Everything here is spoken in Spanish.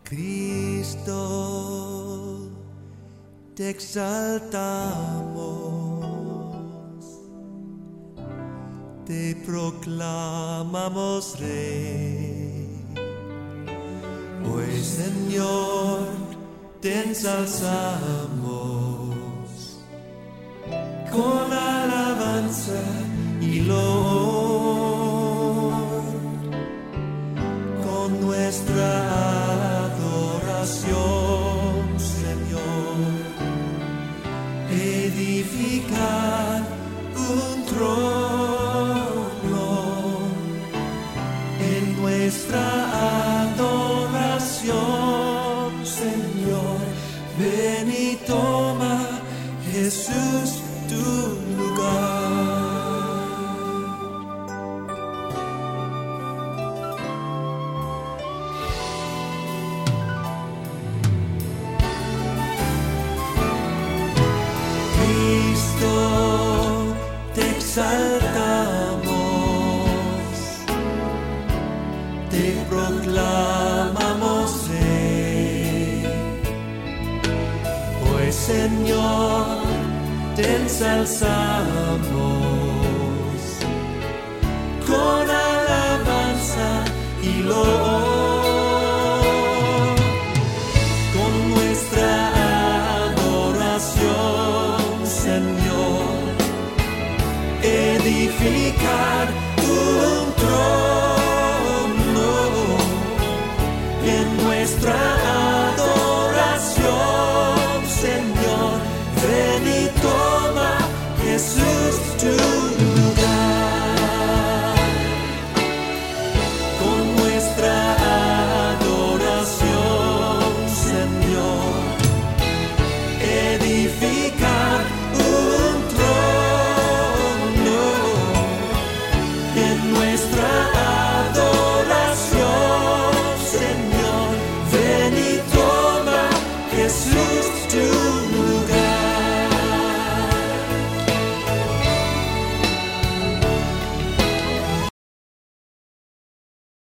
Cristo, te exaltamos, te proclamamos Rey. Hoy, Señor, te ensalzamos con alabanza y loor, con nuestra adoración, Señor, edificar un trono en nuestra adoración, Señor. Ven y toma, Jesús, tu lugar. Te exaltamos, te proclamamos Rey. Hoy, Señor, te ensalzamos con alabanza y loor, con nuestra adoración, Señor, edificar un trono en nuestra